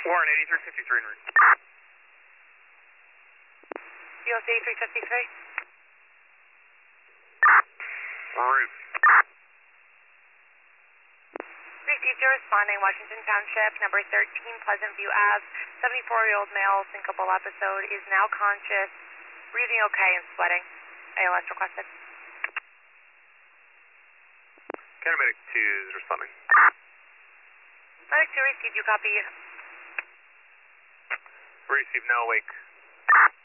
Warren 8353 en route. BLC 353. Route. Teacher responding, Washington Township, number 13, Pleasant View Ave, 74-year-old male, syncopal episode, is now conscious, breathing okay and sweating. ALS requested. Medic 2 is responding. Medic 2 received, you copy. Receive, now awake.